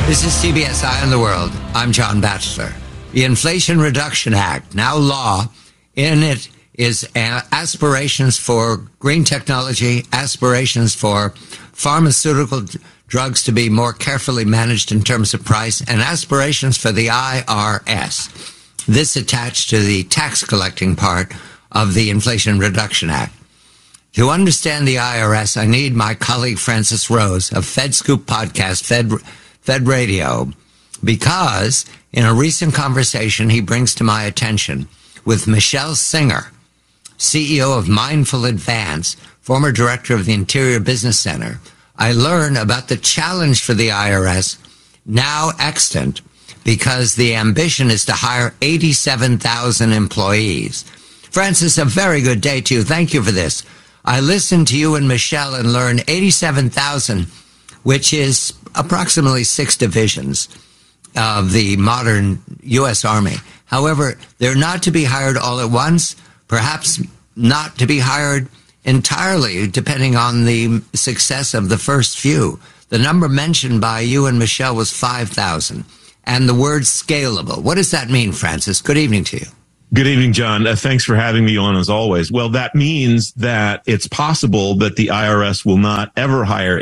This is CBS Eye on the World. I'm John Batchelor. The Inflation Reduction Act, now law, in it is aspirations for green technology, aspirations for pharmaceutical drugs to be more carefully managed in terms of price, and aspirations for the IRS. This attached to the tax collecting part of the Inflation Reduction Act. To understand the IRS, I need my colleague Francis Rose of FedScoop podcast, Fed Radio, because in a recent conversation he brings to my attention with Michelle Singer, CEO of Mindful Advance, former director of the Interior Business Center, I learn about the challenge for the IRS, now extant, because the ambition is to hire 87,000 employees. Francis, a very good day to you. Thank you for this. I listened to you and Michelle and learned 87,000, which is approximately 6 divisions of the modern U.S. Army. However, they're not to be hired all at once, perhaps not to be hired entirely, depending on the success of the first few. The number mentioned by you and Michelle was 5,000, and the word scalable. What does that mean, Francis? Good evening to you. Good evening, John. Thanks for having me on as always. Well, that means that it's possible that the IRS will not ever hire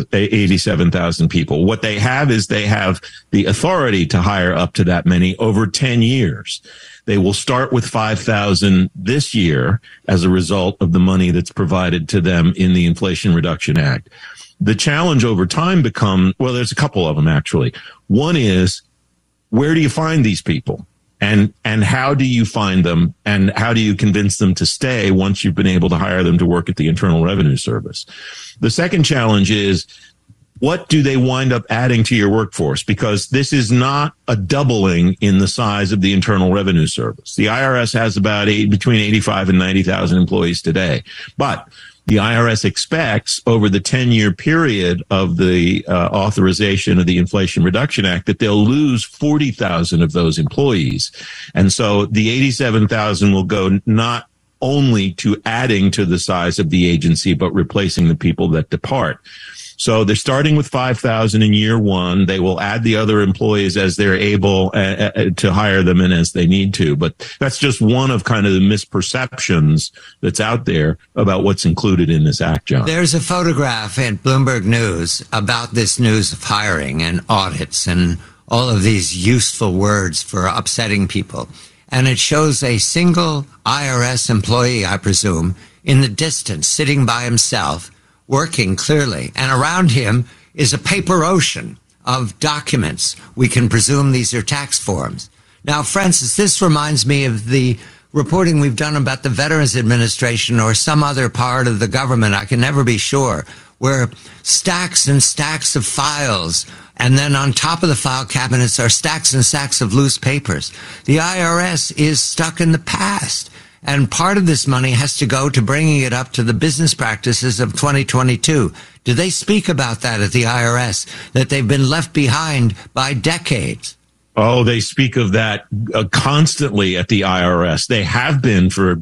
87,000 people. What they have is they have the authority to hire up to that many over 10 years. They will start with 5,000 this year as a result of the money that's provided to them in the Inflation Reduction Act. The challenge over time well, there's a couple of them actually. One is, where do you find these people? And how do you find them, and how do you convince them to stay once you've been able to hire them to work at the Internal Revenue Service? The second challenge is, what do they wind up adding to your workforce? Because this is not a doubling in the size of the Internal Revenue Service. The IRS has about between 85 and 90,000 employees today. But the IRS expects over the 10-year period of the authorization of the Inflation Reduction Act that they'll lose 40,000 of those employees. And so the 87,000 will go not only to adding to the size of the agency, but replacing the people that depart. So they're starting with 5,000 in year one. They will add the other employees as they're able to hire them and as they need to. But that's just one of kind of the misperceptions that's out there about what's included in this act, John. There's a photograph in Bloomberg News about this news of hiring and audits and all of these useful words for upsetting people. And it shows a single IRS employee, I presume, in the distance, sitting by himself, working clearly, and around him is a paper ocean of documents. We can presume these are tax forms. Now, Francis, this reminds me of the reporting we've done about the Veterans Administration or some other part of the government, I can never be sure, where stacks and stacks of files, and then on top of the file cabinets are stacks and stacks of loose papers. The IRS is stuck in the past. And part of this money has to go to bringing it up to the business practices of 2022. Do they speak about that at the IRS, that they've been left behind by decades? Oh, they speak of that constantly at the IRS. They have been for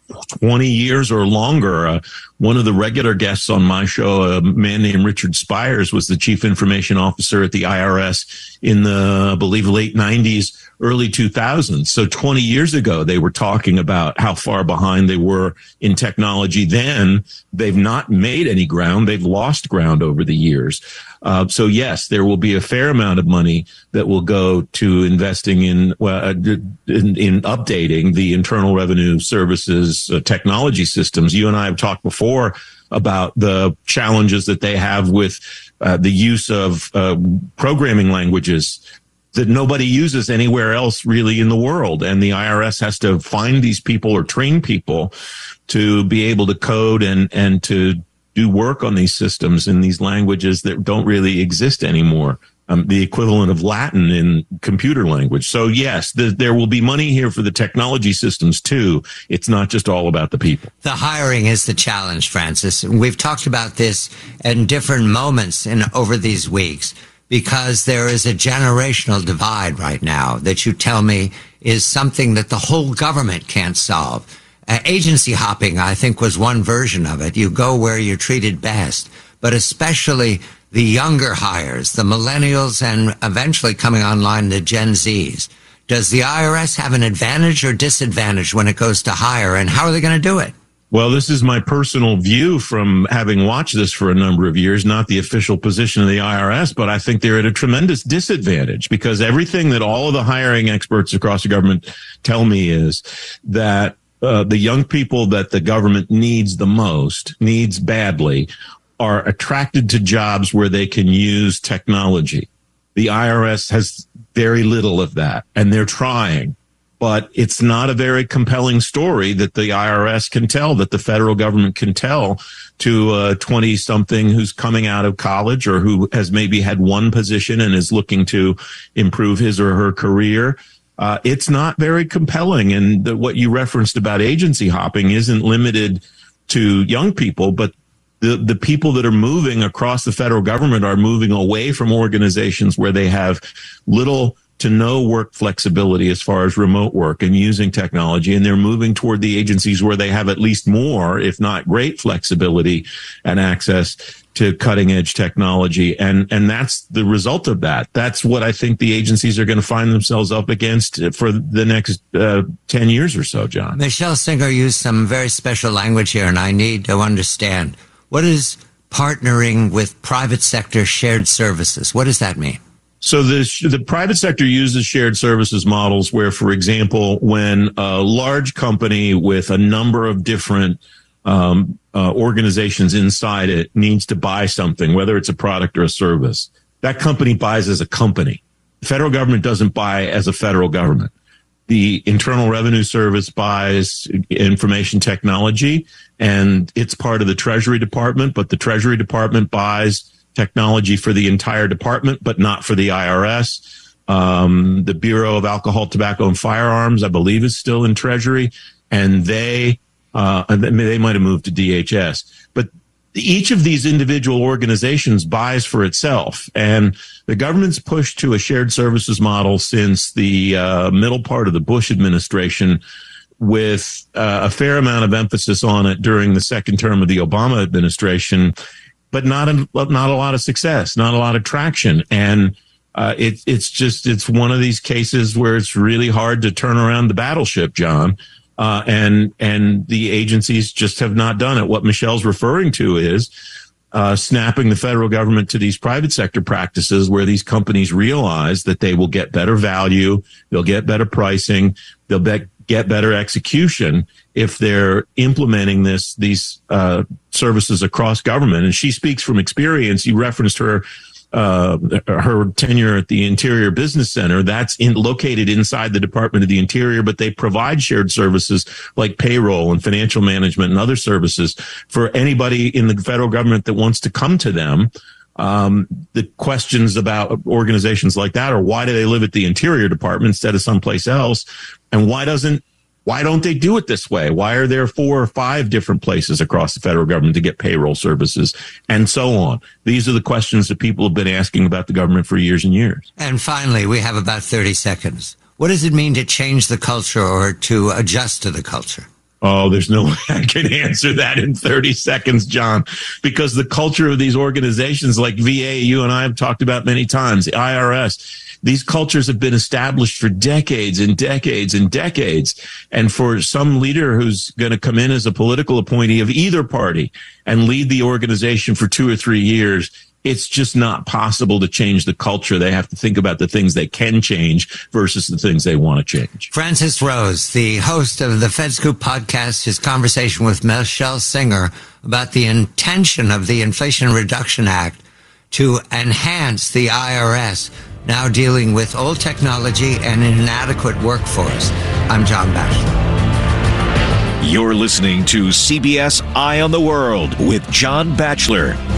20 years or longer. One of the regular guests on my show, a man named Richard Spires, was the chief information officer at the IRS in the, I believe, late 90s, early 2000s. So 20 years ago, they were talking about how far behind they were in technology then. They've not made any ground. They've lost ground over the years. So yes, there will be a fair amount of money that will go to investing in updating the Internal Revenue Service's technology systems. You and I have talked before about the challenges that they have with the use of programming languages that nobody uses anywhere else really in the world. And the IRS has to find these people or train people to be able to code and to do work on these systems in these languages that don't really exist anymore. The equivalent of Latin in computer language. So yes, there will be money here for the technology systems too. It's not just all about the people. The hiring is the challenge, Francis. We've talked about this in different moments over these weeks, because there is a generational divide right now that you tell me is something that the whole government can't solve. Agency hopping, I think, was one version of it. You go where you're treated best, but especially the younger hires, the millennials, and eventually coming online the Gen Zs? Does the IRS have an advantage or disadvantage when it goes to hire, and how are they going to do it? Well, this is my personal view from having watched this for a number of years, not the official position of the IRS, but I think they're at a tremendous disadvantage because everything that all of the hiring experts across the government tell me is that the young people that the government needs the most, needs badly, are attracted to jobs where they can use technology. The IRS has very little of that, and they're trying. But it's not a very compelling story that the IRS can tell, that the federal government can tell to a 20-something who's coming out of college or who has maybe had one position and is looking to improve his or her career. It's not very compelling. And what you referenced about agency hopping isn't limited to young people, but the people that are moving across the federal government are moving away from organizations where they have little to no work flexibility as far as remote work and using technology. And they're moving toward the agencies where they have at least more, if not great flexibility and access to cutting edge technology. And that's the result of that. That's what I think the agencies are going to find themselves up against for the next 10 years or so, John. Michelle Singer used some very special language here, and I need to understand. What is partnering with private sector shared services? What does that mean? So the private sector uses shared services models where, for example, when a large company with a number of different organizations inside it needs to buy something, whether it's a product or a service, that company buys as a company. The federal government doesn't buy as a federal government. The Internal Revenue Service buys information technology, and it's part of the Treasury Department, but the Treasury Department buys technology for the entire department, but not for the IRS. The Bureau of Alcohol, Tobacco, and Firearms, I believe, is still in Treasury, and they might have moved to DHS. But each of these individual organizations buys for itself, and the government's pushed to a shared services model since the middle part of the Bush administration, with a fair amount of emphasis on it during the second term of the Obama administration, but not a lot of success, not a lot of traction. And it's one of these cases where it's really hard to turn around the battleship, John. And the agencies just have not done it. What Michelle's referring to is snapping the federal government to these private sector practices where these companies realize that they will get better value, they'll get better pricing, they'll get better execution if they're implementing these services across government. And she speaks from experience. You referenced her tenure at the Interior Business Center. That's located inside the Department of the Interior, but they provide shared services like payroll and financial management and other services for anybody in the federal government that wants to come to them. The questions about organizations like that are, why do they live at the Interior Department instead of someplace else? And why don't they do it this way? Why are there 4 or 5 different places across the federal government to get payroll services and so on? These are the questions that people have been asking about the government for years and years. And finally, we have about 30 seconds. What does it mean to change the culture or to adjust to the culture? Oh, there's no way I can answer that in 30 seconds, John, because the culture of these organizations like VA, you and I have talked about many times, the IRS, these cultures have been established for decades and decades and decades. And for some leader who's going to come in as a political appointee of either party and lead the organization for 2 or 3 years, it's just not possible to change the culture. They have to think about the things they can change versus the things they want to change. Francis Rose, the host of the FedScoop podcast, his conversation with Michelle Singer about the intention of the Inflation Reduction Act to enhance the IRS, now dealing with old technology and an inadequate workforce. I'm John Batchelor. You're listening to CBS Eye on the World with John Batchelor.